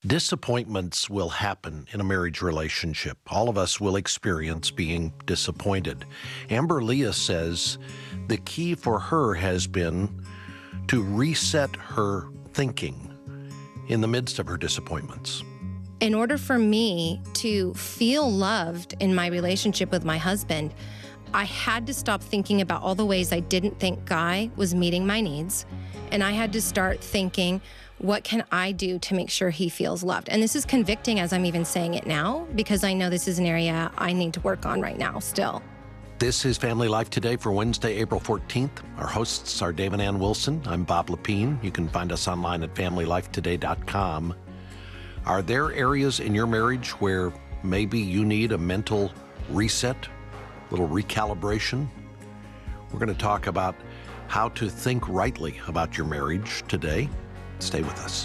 Disappointments will happen in a marriage relationship. All of us will experience being disappointed. Amber Leah says the key for her has been to reset her thinking in the midst of her disappointments. In order for me to feel loved in my relationship with my husband, I had to stop thinking about all the ways I didn't think Guy was meeting my needs. And I had to start thinking, what can I do to make sure he feels loved? And this is convicting as I'm even saying it now, because I know this is an area I need to work on right now still. This is Family Life Today for Wednesday, April 14th. Our hosts are Dave and Ann Wilson. I'm Bob Lepine. You can find us online at FamilyLifeToday.com. Are there areas in your marriage where maybe you need a mental reset, a little recalibration? We're going to talk about how to think rightly about your marriage today. Stay with us.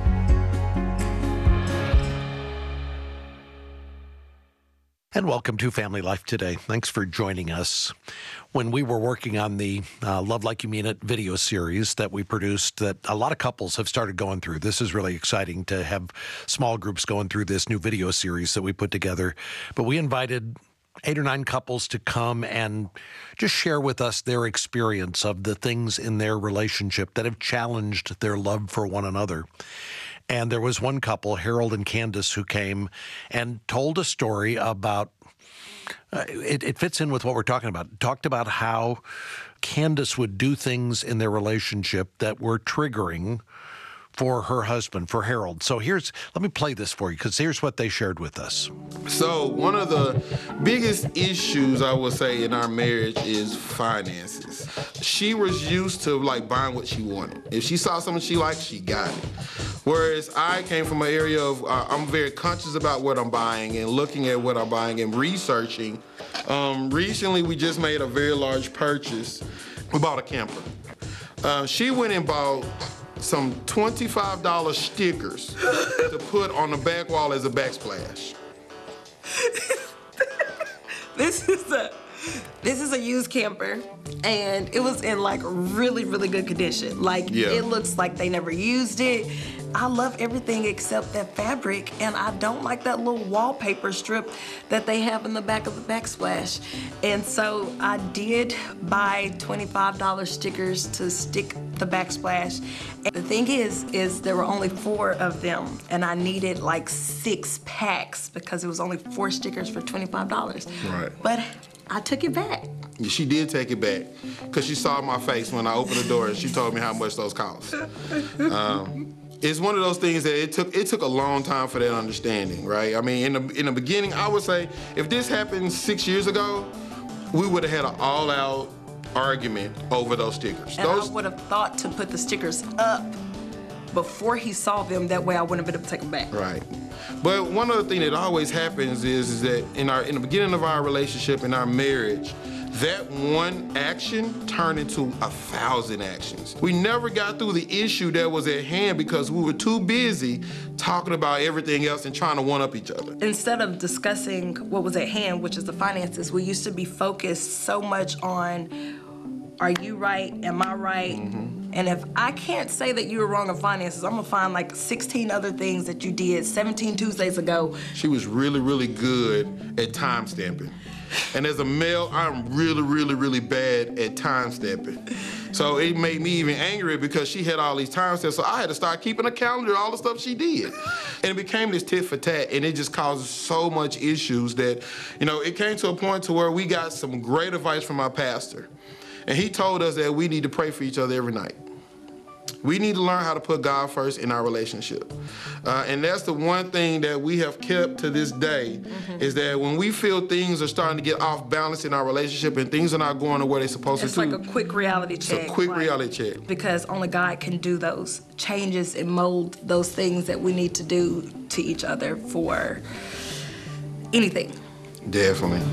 And welcome to Family Life Today. Thanks for joining us. When we were working on the Love Like You Mean It video series that we produced, that a lot of couples have started going through. This is really exciting to have small groups going through this new video series that we put together. But we invited 8 or 9 couples to come and just share with us their experience of the things in their relationship that have challenged their love for one another. And there was one couple, Harold and Candace, who came and told a story about, it fits in with what we're talking about. Talked about how Candace would do things in their relationship that were triggering for her husband, for Harold. So let me play this for you, because here's what they shared with us. So one of the biggest issues I would say in our marriage is finances. She was used to buying what she wanted. If she saw something she liked, she got it. Whereas I came from an area of, I'm very conscious about what I'm buying and looking at what I'm buying and researching. Recently, we just made a very large purchase. We bought a camper. She went and bought some $25 stickers to put on the back wall as a backsplash. This is a used camper, and it was in really, really good condition. It looks like they never used it. I love everything except that fabric, and I don't like that little wallpaper strip that they have in the back of the backsplash. And so I did buy $25 stickers to stick the backsplash. And the thing is there were only 4 of them, and I needed 6 packs because it was only 4 stickers for $25. Right. But I took it back. She did take it back because she saw my face when I opened the door and she told me how much those cost. It's one of those things that it took a long time for that understanding, right? I mean, in the beginning, I would say if this happened 6 years ago, we would have had an all-out argument over those stickers. And I would have thought to put the stickers up before he saw them. That way I wouldn't have been able to take them back. Right. But one other thing that always happens is that in the beginning of our relationship, in our marriage, that one action turned into 1,000 actions. We never got through the issue that was at hand because we were too busy talking about everything else and trying to one-up each other. Instead of discussing what was at hand, which is the finances, we used to be focused so much on, are you right? Am I right? Mm-hmm. And if I can't say that you were wrong on finances, I'm gonna find 16 other things that you did 17 Tuesdays ago. She was really, really good at time stamping. And as a male, I'm really, really, really bad at time stamping. So it made me even angrier because she had all these time stamps, so I had to start keeping a calendar of all the stuff she did. And it became this tit for tat, and it just caused so much issues that, it came to a point to where we got some great advice from our pastor. And he told us that we need to pray for each other every night. We need to learn how to put God first in our relationship. And that's the one thing that we have kept to this day, is that when we feel things are starting to get off balance in our relationship and things are not going the way they're supposed to. It's like a quick reality check. It's a quick reality check. Because only God can do those changes and mold those things that we need to do to each other for anything. Definitely.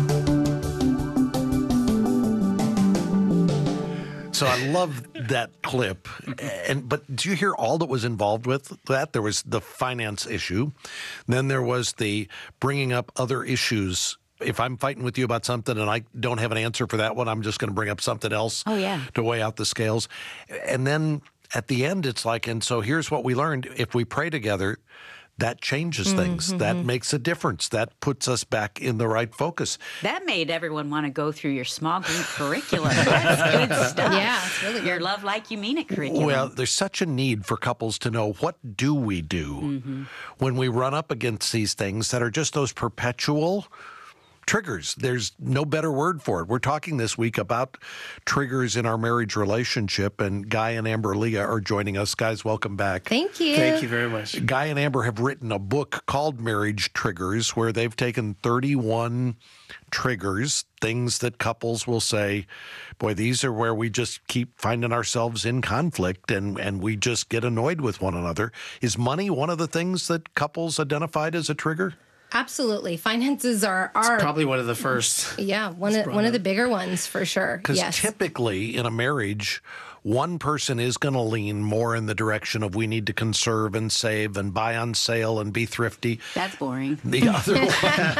So I love that clip. But do you hear all that was involved with that? There was the finance issue. Then there was the bringing up other issues. If I'm fighting with you about something and I don't have an answer for that one, I'm just going to bring up something else to weigh out the scales. And then at the end, it's like, and so here's what we learned. If we pray together, that changes things. That makes a difference. That puts us back in the right focus. That made everyone want to go through your small group curriculum. That's good stuff. Yeah, it's really good. Your Love Like You Mean It curriculum. Well, there's such a need for couples to know, what do we do when we run up against these things that are just those perpetual triggers. There's no better word for it. We're talking this week about triggers in our marriage relationship, and Guy and Amber Leah are joining us. Guys, welcome back. Thank you. Thank you very much. Guy and Amber have written a book called Marriage Triggers, where they've taken 31 triggers, things that couples will say, boy, these are where we just keep finding ourselves in conflict and we just get annoyed with one another. Is money one of the things that couples identified as a trigger? Absolutely. Finances are Probably one of the first. Yeah, one of the bigger ones for sure. Because Yes. typically in a marriage, one person is going to lean more in the direction of we need to conserve and save and buy on sale and be thrifty. That's boring. The other one,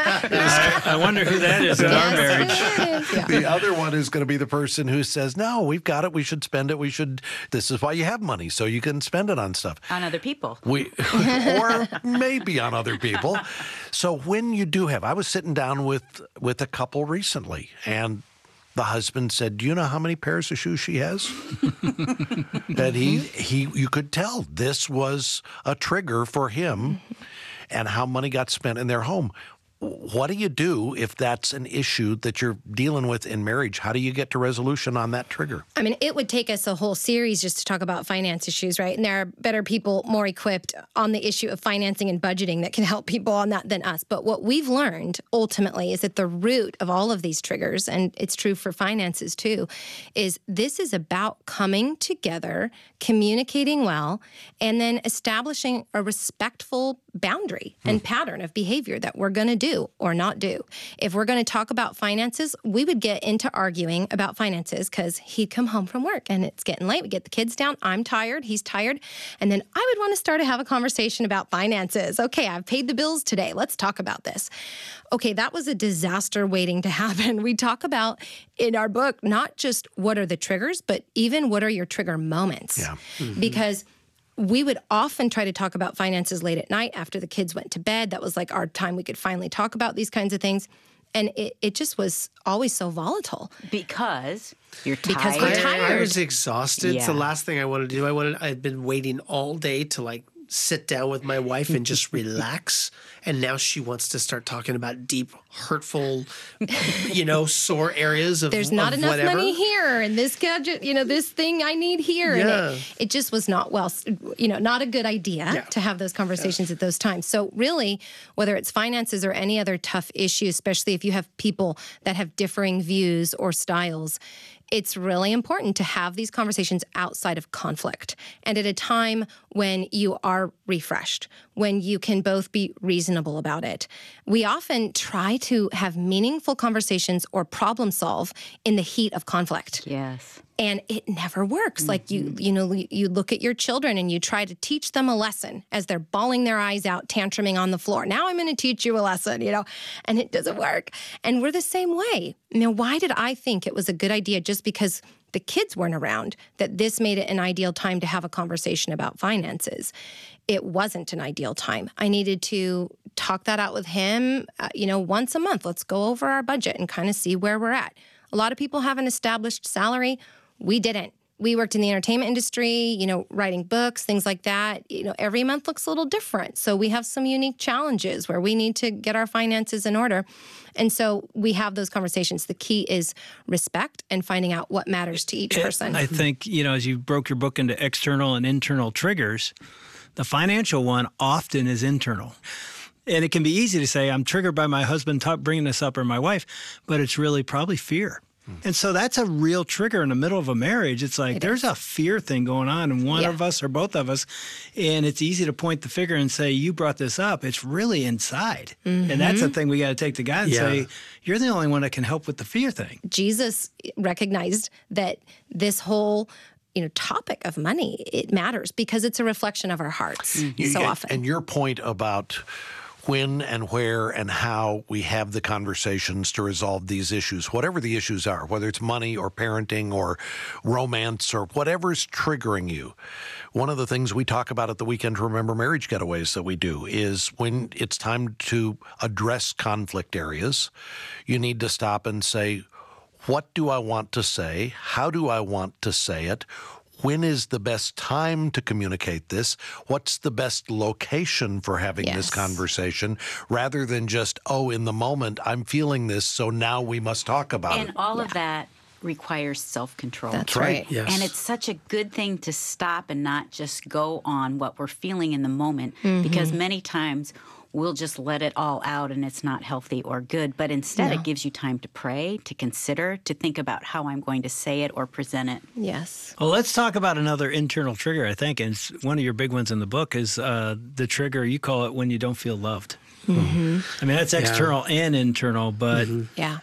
I wonder who that is in our marriage. Yeah. the other one is going to be the person who says, no, we've got it. We should spend it. This is why you have money, so you can spend it on stuff. On other people. Or maybe on other people. So when you do have, I was sitting down with a couple recently, and the husband said, do you know how many pairs of shoes she has? That you could tell this was a trigger for him, and how money got spent in their home. What do you do if that's an issue that you're dealing with in marriage? How do you get to resolution on that trigger? I mean, it would take us a whole series just to talk about finance issues, right? And there are better people more equipped on the issue of financing and budgeting that can help people on that than us. But what we've learned ultimately is that the root of all of these triggers, and it's true for finances too, is this is about coming together, communicating well, and then establishing a respectful boundary and pattern of behavior that we're going to do or not do. If we're going to talk about finances, we would get into arguing about finances because he'd come home from work and it's getting late. We get the kids down. I'm tired. He's tired. And then I would want to start to have a conversation about finances. Okay, I've paid the bills today. Let's talk about this. Okay, that was a disaster waiting to happen. We talk about in our book, not just what are the triggers, but even what are your trigger moments. Yeah. Because we would often try to talk about finances late at night after the kids went to bed. That was like our time we could finally talk about these kinds of things. And it just was always so volatile. Because you're tired. Because we're tired. I was exhausted. It's Yeah. the last thing I wanted to do. I'd been waiting all day to sit down with my wife and just relax. And now she wants to start talking about deep, hurtful, sore areas of There's not enough whatever. money here, and this gadget, this thing I need here. Yeah. And it just was not not a good idea to have those conversations at those times. So really, whether it's finances or any other tough issue, especially if you have people that have differing views or styles, it's really important to have these conversations outside of conflict and at a time when you are refreshed, when you can both be reasonable about it. We often try to have meaningful conversations or problem solve in the heat of conflict. Yes. And it never works. Like you look at your children and you try to teach them a lesson as they're bawling their eyes out, tantruming on the floor. Now I'm going to teach you a lesson, and it doesn't work. And we're the same way. Why did I think it was a good idea just because the kids weren't around that this made it an ideal time to have a conversation about finances? It wasn't an ideal time. I needed to talk that out with him, once a month. Let's go over our budget and kind of see where we're at. A lot of people have an established salary. We didn't. We worked in the entertainment industry, writing books, things like that. Every month looks a little different. So we have some unique challenges where we need to get our finances in order. And so we have those conversations. The key is respect and finding out what matters to each person. I think, as you broke your book into external and internal triggers, the financial one often is internal. And it can be easy to say, I'm triggered by my husband bringing this up or my wife, but it's really probably fear. And so that's a real trigger in the middle of a marriage. It's like there's a fear thing going on in one of us or both of us. And it's easy to point the finger and say, you brought this up. It's really inside. And that's the thing we got to take to God and say, you're the only one that can help with the fear thing. Jesus recognized that this whole topic of money, it matters because it's a reflection of our hearts so often. And your point about when and where and how we have the conversations to resolve these issues, whatever the issues are, whether it's money or parenting or romance or whatever's triggering you. One of the things we talk about at the Weekend to Remember Marriage Getaways that we do is when it's time to address conflict areas, you need to stop and say, what do I want to say? How do I want to say it? When is the best time to communicate this? What's the best location for having this conversation? Rather than just, oh, in the moment, I'm feeling this, so now we must talk about it. And all of that requires self-control. That's right. Yes. And it's such a good thing to stop and not just go on what we're feeling in the moment, because many times we'll just let it all out and it's not healthy or good. But instead, it gives you time to pray, to consider, to think about how I'm going to say it or present it. Yes. Well, let's talk about another internal trigger, I think. And it's one of your big ones in the book is the trigger, you call it when you don't feel loved. I mean, that's external and internal, but Yeah.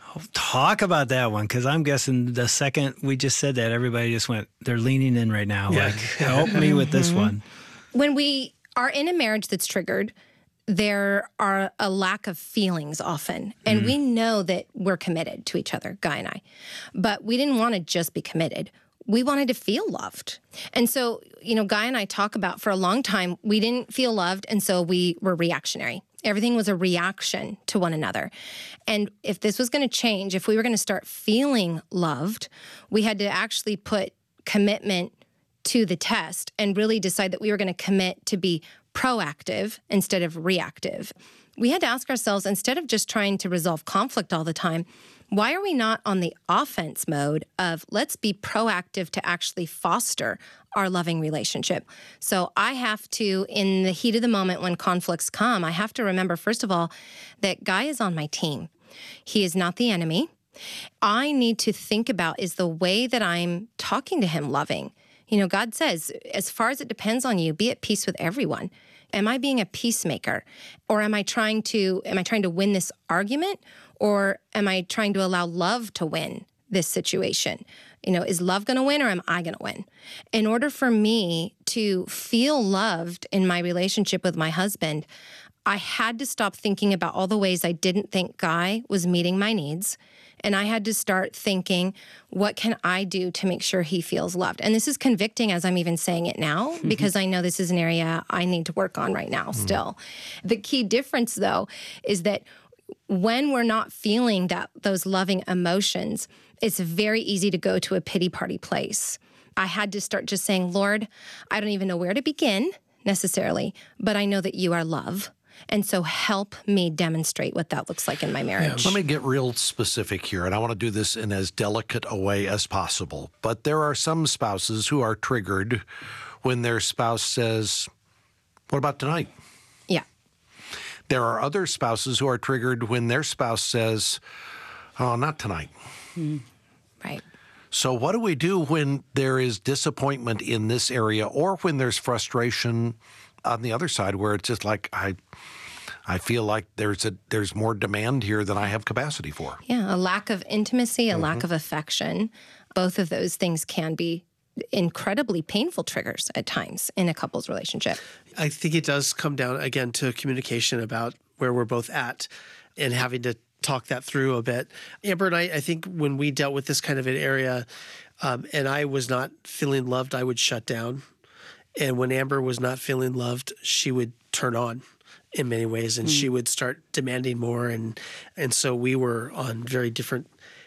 talk about that one, because I'm guessing the second we just said that, everybody just went, they're leaning in right now. Yeah. Like, help me with this one. When we are in a marriage that's triggered, there are a lack of feelings often. And we know that we're committed to each other, Guy and I. But we didn't want to just be committed. We wanted to feel loved. And so, Guy and I talk about for a long time, we didn't feel loved. And so we were reactionary. Everything was a reaction to one another. And if this was going to change, if we were going to start feeling loved, we had to actually put commitment to the test and really decide that we were going to commit to be proactive instead of reactive. We had to ask ourselves, instead of just trying to resolve conflict all the time, why are we not on the offense mode of let's be proactive to actually foster our loving relationship? So I have to, in the heat of the moment when conflicts come, I have to remember, first of all, that Guy is on my team. He is not the enemy. I need to think about, is the way that I'm talking to him loving? God says, as far as it depends on you, be at peace with everyone. Am I being a peacemaker? Or am I trying to win this argument? Or am I trying to allow love to win this situation? Is love going to win or am I going to win? In order for me to feel loved in my relationship with my husband, I had to stop thinking about all the ways I didn't think Guy was meeting my needs. And I had to start thinking, what can I do to make sure he feels loved? And this is convicting as I'm even saying it now, because I know this is an area I need to work on right now still. The key difference, though, is that when we're not feeling those loving emotions, it's very easy to go to a pity party place. I had to start just saying, Lord, I don't even know where to begin necessarily, but I know that you are love. And so help me demonstrate what that looks like in my marriage. Let me get real specific here, and I want to do this in as delicate a way as possible. But there are some spouses who are triggered when their spouse says, what about tonight? Yeah. There are other spouses who are triggered when their spouse says, oh, not tonight. Right. So what do we do when there is disappointment in this area, or when there's frustration on the other side, where it's just like, I feel like there's more demand here than I have capacity for? Yeah, a lack of intimacy, a lack of affection. Both of those things can be incredibly painful triggers at times in a couple's relationship. I think it does come down, again, to communication about where we're both at and having to talk that through a bit. Amber and I think when we dealt with this kind of an area and I was not feeling loved, I would shut down. And when Amber was not feeling loved, she would turn on in many ways, and she would start demanding more. And so we were on very different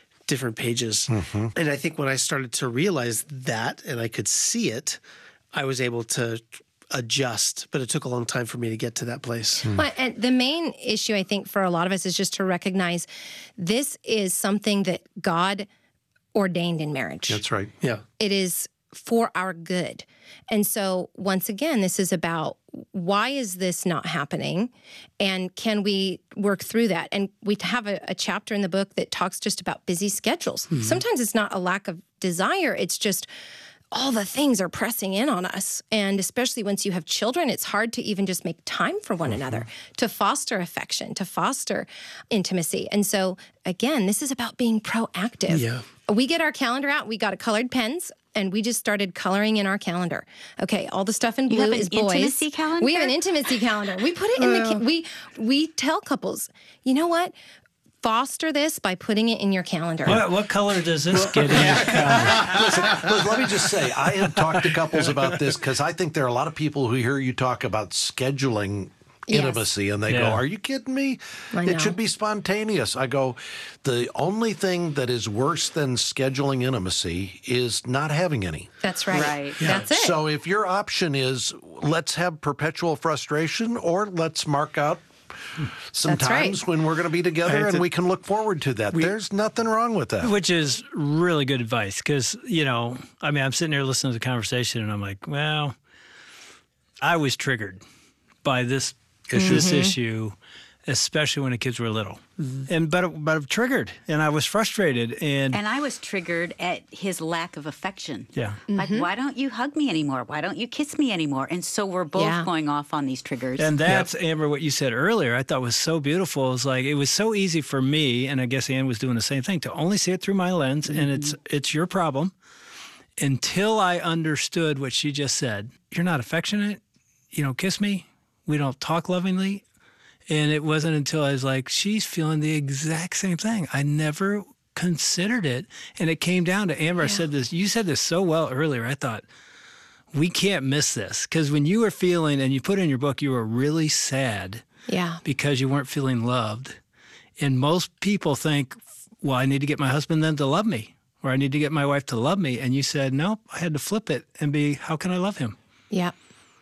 pages. And I think when I started to realize that and I could see it, I was able to adjust, but it took a long time for me to get to that place. Well, and the main issue, I think, for a lot of us is just to recognize this is something that God ordained in marriage. That's right. Yeah. It is for our good. And so once again, this is about why is this not happening? And can we work through that? And we have a chapter in the book that talks just about busy schedules. Sometimes it's not a lack of desire. It's just all the things are pressing in on us. And especially once you have children, it's hard to even just make time for one another, to foster affection, to foster intimacy. And so again, this is about being proactive. Yeah. We get our calendar out. We got colored pens. And we just started coloring in our calendar. Okay, all the stuff in blue have an is boys. intimacy calendar? We have an intimacy calendar. We put it in the we tell couples, you know what? Foster this by putting it in your calendar. What color does this get in your calendar? Listen, let me just say, I have talked to couples about this because I think there are a lot of people who hear you talk about scheduling intimacy and they go, are you kidding me? It should be spontaneous. I go, the only thing that is worse than scheduling intimacy is not having any. That's right. Right. That's it. So if your option is let's have perpetual frustration or let's mark out some That's times right. when we're going to be together and we can look forward to that. There's nothing wrong with that. Which is really good advice because, I'm sitting here listening to the conversation and I'm like, well, I was triggered by this issue, especially when the kids were little. But I'm triggered and I was frustrated. And I was triggered at his lack of affection. Yeah. Like, why don't you hug me anymore? Why don't you kiss me anymore? And so we're both going off on these triggers. And that's, Amber, what you said earlier, I thought was so beautiful. It was like, it was so easy for me, and I guess Ann was doing the same thing, to only see it through my lens, and it's your problem. Until I understood what she just said. You're not affectionate. You don't kiss me. We don't talk lovingly. And it wasn't until I was like, she's feeling the exact same thing. I never considered it. And it came down to, Amber, I said this, you said this so well earlier. I thought, we can't miss this. Because when you were feeling, and you put in your book, you were really sad because you weren't feeling loved. And most people think, well, I need to get my husband then to love me, or I need to get my wife to love me. And you said, nope, I had to flip it and be, how can I love him? Yeah.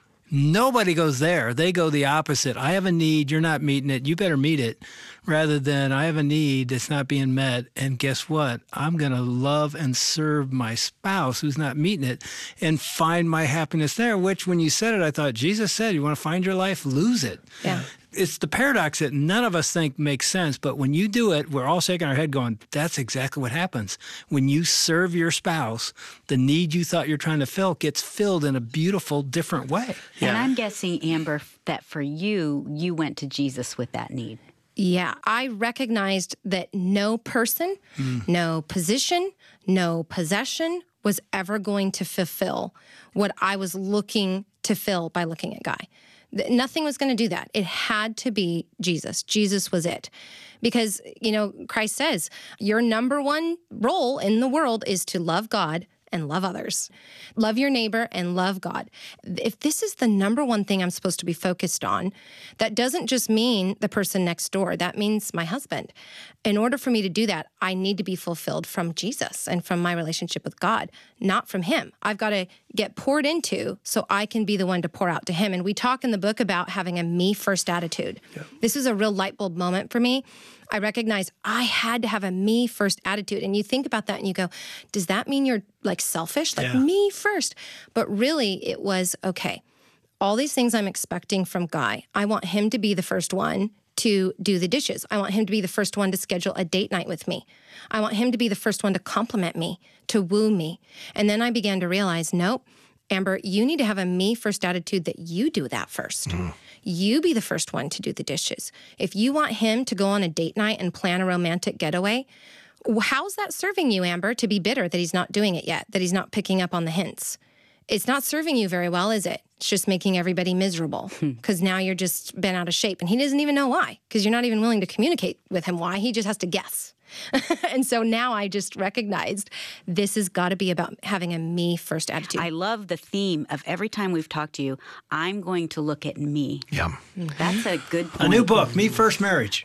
Nobody goes there. They go the opposite. I have a need. You're not meeting it. You better meet it. Rather than I have a need that's not being met. And guess what? I'm going to love and serve my spouse who's not meeting it and find my happiness there, which when you said it, I thought Jesus said, you want to find your life, lose it. Yeah. It's the paradox that none of us think makes sense, but when you do it, we're all shaking our head going, that's exactly what happens. When you serve your spouse, the need you thought you're trying to fill gets filled in a beautiful, different way. And I'm guessing, Amber, that for you, you went to Jesus with that need. Yeah, I recognized that no person, no position, no possession was ever going to fulfill what I was looking to fill by looking at Guy. Nothing was going to do that. It had to be Jesus. Jesus was it. Because, Christ says, your number one role in the world is to love God and love others. Love your neighbor and love God. If this is the number one thing I'm supposed to be focused on, that doesn't just mean the person next door. That means my husband. In order for me to do that, I need to be fulfilled from Jesus and from my relationship with God, not from him. I've got to get poured into so I can be the one to pour out to him. And we talk in the book about having a me first attitude. Yeah. This was a real light bulb moment for me. I recognized I had to have a me first attitude. And you think about that and you go, does that mean you're like selfish? Like me first? But really it was, okay, all these things I'm expecting from Guy, I want him to be the first one to do the dishes. I want him to be the first one to schedule a date night with me. I want him to be the first one to compliment me, to woo me. And then I began to realize, nope, Amber, you need to have a me first attitude that you do that first. You be the first one to do the dishes. If you want him to go on a date night and plan a romantic getaway, how's that serving you, Amber, to be bitter that he's not doing it yet, that he's not picking up on the hints? It's not serving you very well, is it? It's just making everybody miserable because now you're just bent out of shape. And he doesn't even know why, because you're not even willing to communicate with him why. He just has to guess. And so now I just recognized this has got to be about having a me first attitude. I love the theme of every time we've talked to you, I'm going to look at me. Yeah. That's a good point. A new book, Me First Marriage.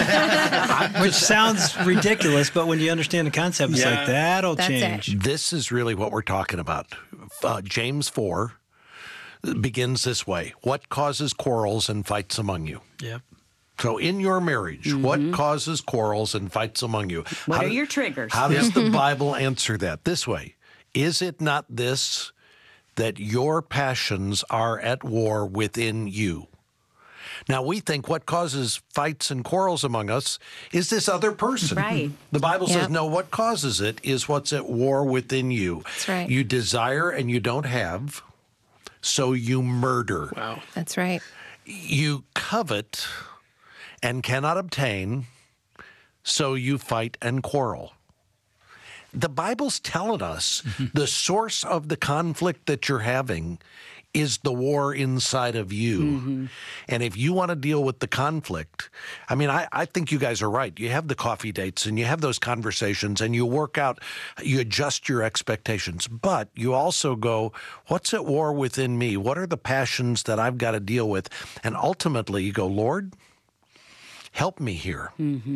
Yeah. Which sounds ridiculous, but when you understand the concept, it's like, that'll change. This is really what we're talking about. James 4 begins this way. What causes quarrels and fights among you? Yep. So in your marriage, what causes quarrels and fights among you? What are your triggers? How does the Bible answer that? This way. Is it not this, that your passions are at war within you? Now, we think what causes fights and quarrels among us is this other person. Right. The Bible says, no, what causes it is what's at war within you. That's right. You desire and you don't have, so you murder. Wow. That's right. You covet and cannot obtain, so you fight and quarrel. The Bible's telling us the source of the conflict that you're having is the war inside of you. And if you want to deal with the conflict, I mean, I think you guys are right. You have the coffee dates and you have those conversations and you work out, you adjust your expectations, but you also go, what's at war within me? What are the passions that I've got to deal with? And ultimately you go, Lord, help me here.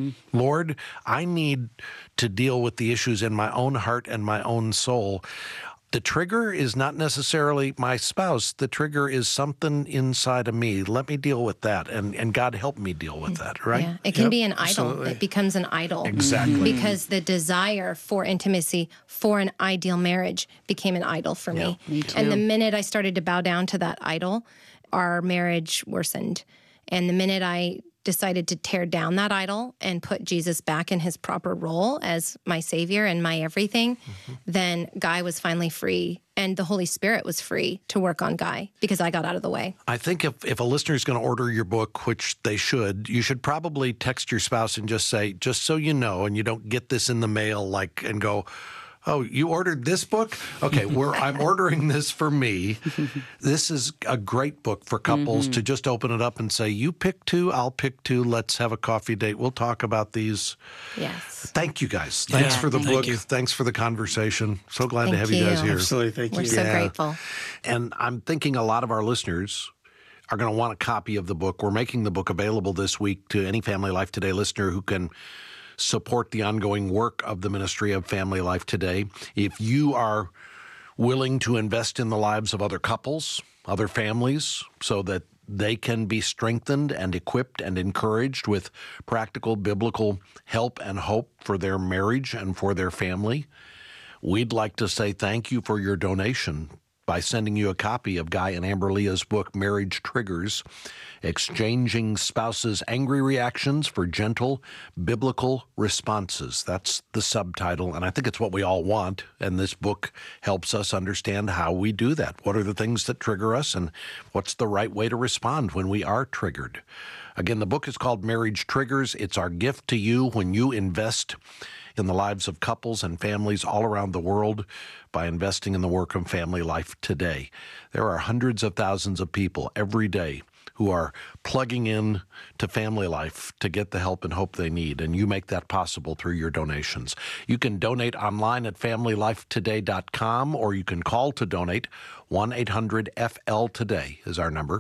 Lord, I need to deal with the issues in my own heart and my own soul. The trigger is not necessarily my spouse. The trigger is something inside of me. Let me deal with that. And God help me deal with that, right? Yeah, it can be an idol. absolutely. It becomes an idol. Exactly. Because the desire for intimacy, for an ideal marriage, became an idol for me. Me too. And the minute I started to bow down to that idol, our marriage worsened. And the minute I decided to tear down that idol and put Jesus back in his proper role as my Savior and my everything, then Guy was finally free. And the Holy Spirit was free to work on Guy because I got out of the way. I think if a listener is going to order your book, which they should, you should probably text your spouse and just say, just so you know, and you don't get this in the mail and go, oh, you ordered this book? Okay, I'm ordering this for me. This is a great book for couples to just open it up and say, you pick two, I'll pick two. Let's have a coffee date. We'll talk about these. Yes. Thank you, guys. Thanks for the thank book. you. Thanks for the conversation. So glad to Thank have you guys you. here. Absolutely. Thank We're you. so grateful. And I'm thinking a lot of our listeners are going to want a copy of the book. We're making the book available this week to any Family Life Today listener who can support the ongoing work of the ministry of Family Life Today. If you are willing to invest in the lives of other couples, other families, so that they can be strengthened and equipped and encouraged with practical biblical help and hope for their marriage and for their family, we'd like to say thank you for your donation by sending you a copy of Guy and Amber Leah's book, Marriage Triggers, Exchanging Spouses' Angry Reactions for Gentle Biblical Responses. That's the subtitle, and I think it's what we all want, and this book helps us understand how we do that. What are the things that trigger us, and what's the right way to respond when we are triggered? Again, the book is called Marriage Triggers. It's our gift to you when you invest in the lives of couples and families all around the world by investing in the work of Family Life Today. There are hundreds of thousands of people every day who are plugging in to Family Life to get the help and hope they need, and you make that possible through your donations. You can donate online at FamilyLifeToday.com, or you can call to donate. 1-800-FL-TODAY is our number,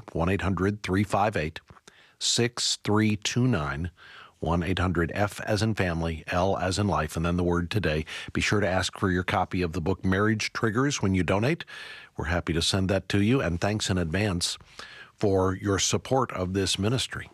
1-800-358-6329. 1-800-F as in family, L as in life, and then the word today. Be sure to ask for your copy of the book Marriage Triggers when you donate. We're happy to send that to you, and thanks in advance for your support of this ministry.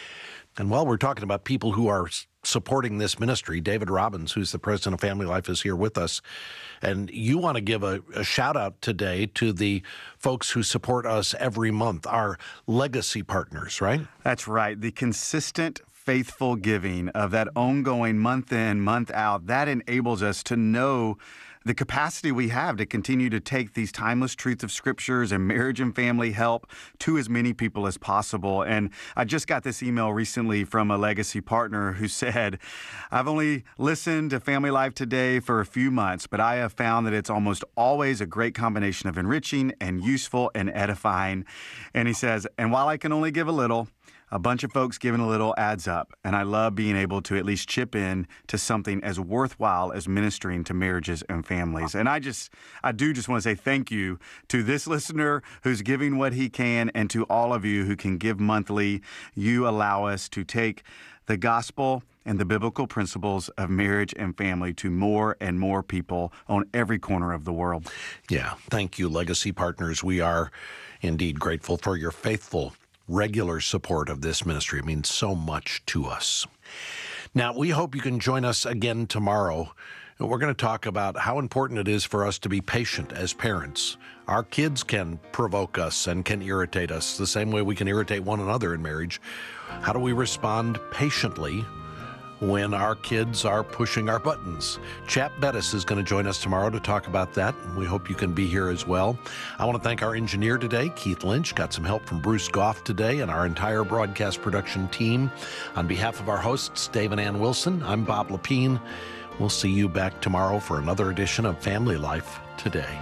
And while we're talking about people who are supporting this ministry, David Robbins, who's the president of Family Life, is here with us. And you want to give a shout out today to the folks who support us every month, our legacy partners, right? That's right. The consistent, faithful giving of that ongoing month in, month out, that enables us to know the capacity we have to continue to take these timeless truths of scriptures and marriage and family help to as many people as possible. And I just got this email recently from a legacy partner who said, I've only listened to Family Life Today for a few months, but I have found that it's almost always a great combination of enriching and useful and edifying. And he says, and while I can only give a little, a bunch of folks giving a little adds up, and I love being able to at least chip in to something as worthwhile as ministering to marriages and families. And I do just want to say thank you to this listener who's giving what he can, and to all of you who can give monthly. You allow us to take the gospel and the biblical principles of marriage and family to more and more people on every corner of the world. Yeah, thank you, legacy partners. We are indeed grateful for your faithful regular support of this ministry. It means so much to us. Now, we hope you can join us again tomorrow. We're going to talk about how important it is for us to be patient as parents. Our kids can provoke us and can irritate us the same way we can irritate one another in marriage. How do we respond patiently when our kids are pushing our buttons? Chap Bettis is going to join us tomorrow to talk about that. We hope you can be here as well. I want to thank our engineer today, Keith Lynch. Got some help from Bruce Goff today and our entire broadcast production team. On behalf of our hosts, Dave and Ann Wilson, I'm Bob Lepine. We'll see you back tomorrow for another edition of Family Life Today.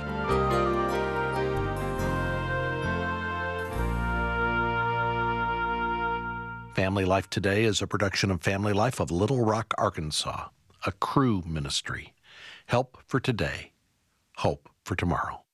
Family Life Today is a production of Family Life of Little Rock, Arkansas, a Cru ministry. Help for today, hope for tomorrow.